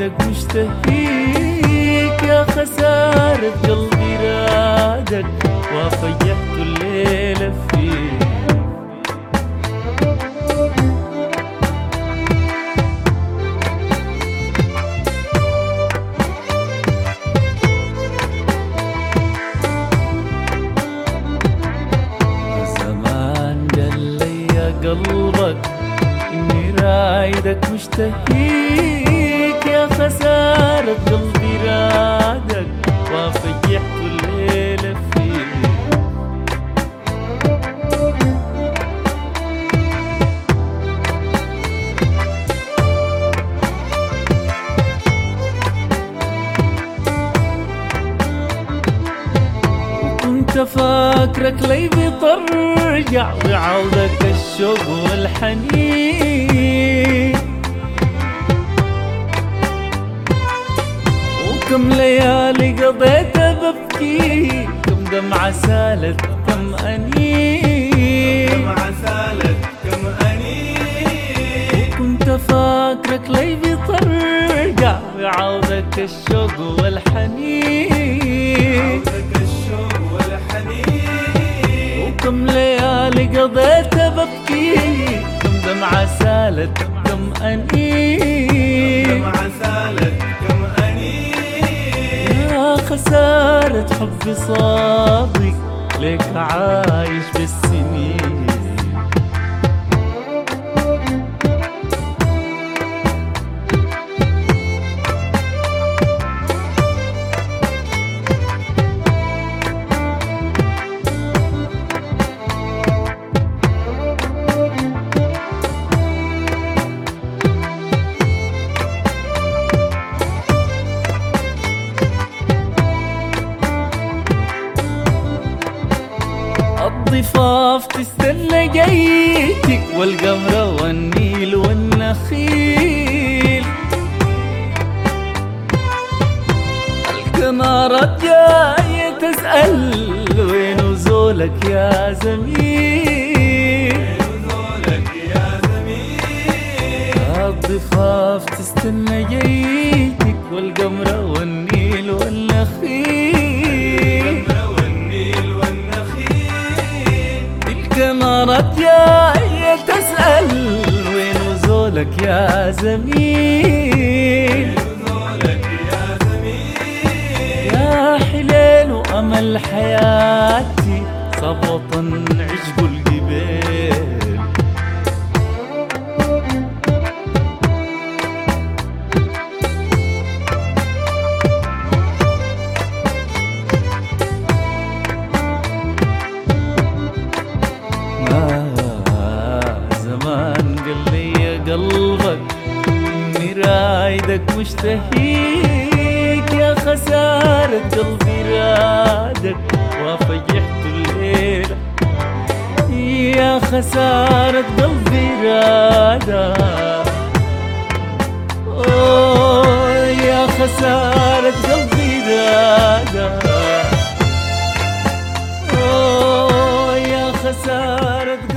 رايدك مشتهيك، يا خسارة قلبي رادك وفيحت الليلة فيك. قلبك إني رايدك مشتهيك، يا خسارة قلبي رادك وفيحت الليلة فيك. وكنت فاكرك لي بترجع ويعودك الشوق والحنين، وكم ليالي قضيتها ببكي، كم دمعة سالت كم أنين، وكنت فاكرك لي بترجع ويعودك الشوق والحنين، كم ليالي قضيتها ببكي، كم دمعة سالت كم أنين، يا خسارة حبي صادق ليك عايش بالسنين. الضفاف تستنى جيتك والقمر والنيل والنخيل، القنارات جاية تسأل وين نزولك يا زميل، الضفاف تستنى جيتك والقمر والنيل والنخيل، القنارات جاية تسأل وين نزولك يا زميل، يا حليل وأمل حياتي صاب وطن عشق الجبال. زمان قال لي قلبك إني رايدك مشتهيك، يا خسارة قلبي رادك وفيحت الليلة، يا خسارة قلبي رادك، يا خسارة قلبي رادك، يا خسارة